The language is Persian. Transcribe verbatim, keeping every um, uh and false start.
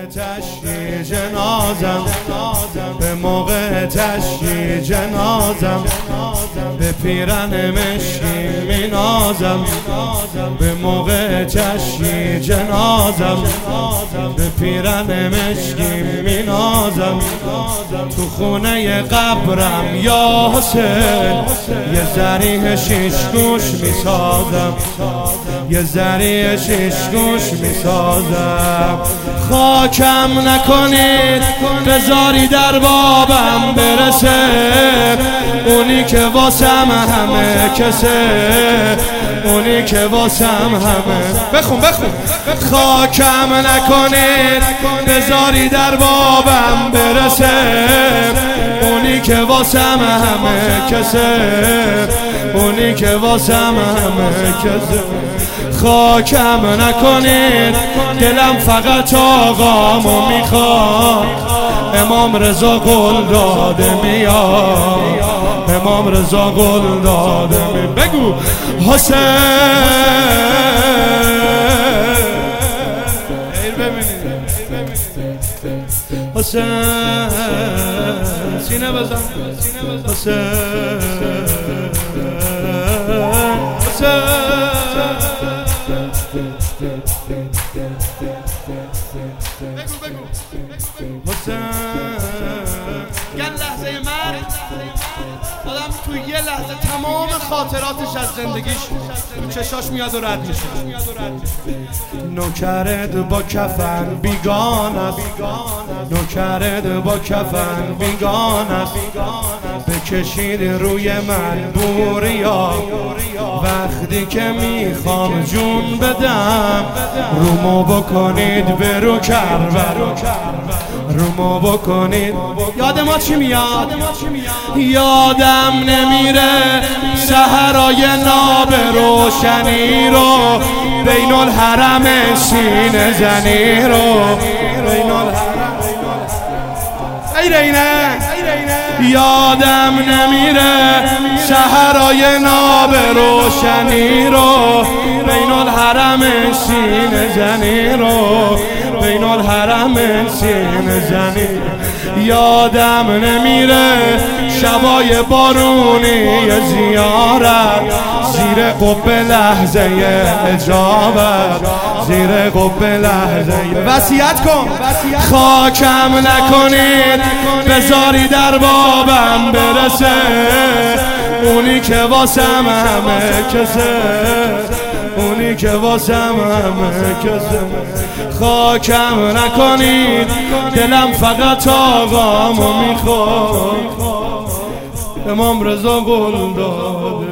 تشییع جنازم، به موقع تشییع جنازم، به پیرن مشکی می نازم، به موقع تشییع جنازم، به پیرن مشکی می نازم. تو خونه قبرم یا حسین یه ذریح شیش گوش می سازم، یه ذریح شیش گوش می سازم. خاکم نکنید بذاری در بابم برسه، اونی که واسم همه کسه، اونی که واسم همه. بخون بخون. خاکم نکنید بذاری در بابم برسه، اونی که واسم همه کسه، اونی که واسم همه کسه. خاکم نکنید دلم فقط آقامو میخواد، امام رضا قول داده میاد، امام رضا قول داده میاد. بگو حسین. حسین سینه بزن. حسین حسین گل لحظه مرگ آدم تو یه لحظه تمام خاطراتش از زندگیش تو چشاش میاد و رد میشه. نوکرت با کفن بیگان است، نوکرت با کفن بیگان است، بکشید روی من بوریا وقتی که میخوام جون بدم، رومو بکنید برو کربلا، رومو بکنید. یاد ما چی میاد؟ یادم نمیره سحرای ناب روشنی رو، بین الحرم سینه زنی رو، بین الحرم ایرینه. یادم نمیره سحرای ناب روشنی رو، بین الحرم سینه زنی رو، بین الحرم سینه زنی. یادم نمیره شبای بارونی زیارت، زیر قبه لحظه اجابت، زیر قبه لحظه. وصیت کن. خاکم نکنید بذاری در بابم برسه، اونی که واسم همه کسه، اونی که واسم همه کسه. خاکم نکنید دلم فقط آقامو میخواد، امام رضا قول داده.